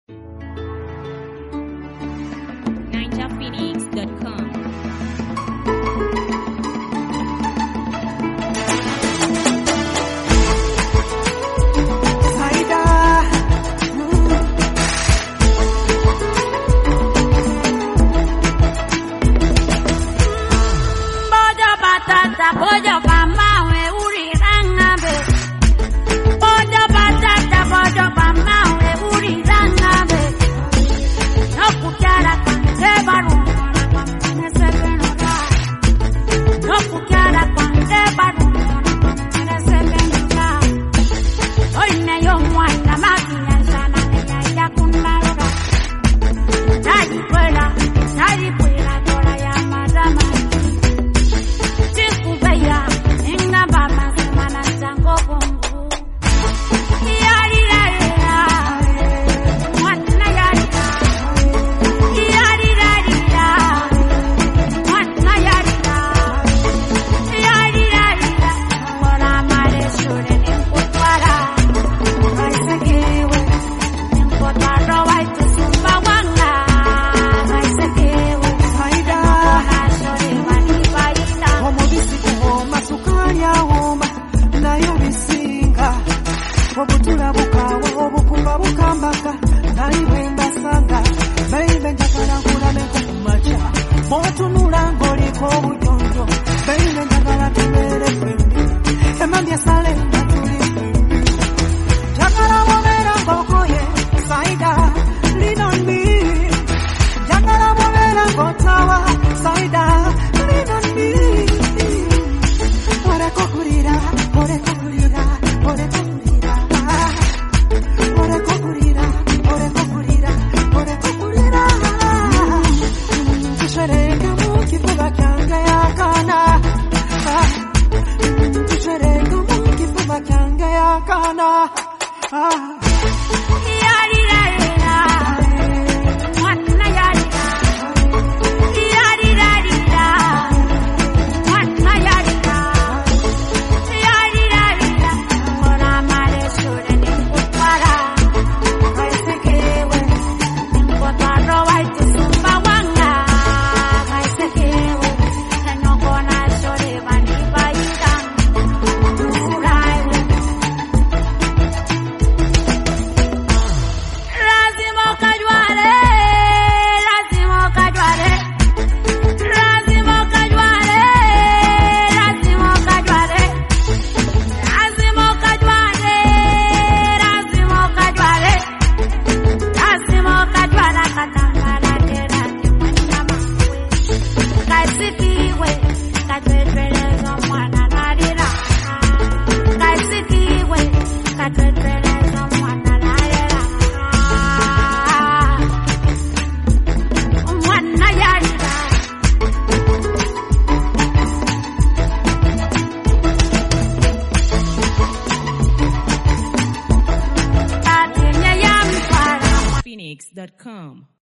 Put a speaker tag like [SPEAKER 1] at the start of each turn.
[SPEAKER 1] NinjaPhoenix.com.
[SPEAKER 2] Bojo pamawe urirangabe. Bojo batata bojo pamawe urirangabe. No kukyara kwanze barumona kwamene sebenora. No kukyara kwanze barumona kwamene sebenora. Oine yo mwana makinya sana nenya yakunalora. Tari kwela tola ya madama.
[SPEAKER 3] Obutula bukawo obukumba bukambaka nalibwemba sanga bayibe njagala nkulameko kumaca bw'otunula ng'oliko obujonjo bayibe njagala tubeere ffembi emmambya esale nga tuli ffembi njagala bw'obeera ng'okoye saida lean on me njagala bw'obeera ng'otawa saida lean on me oleka okulira oleka okulira oleka okulira
[SPEAKER 1] Phoenix.com.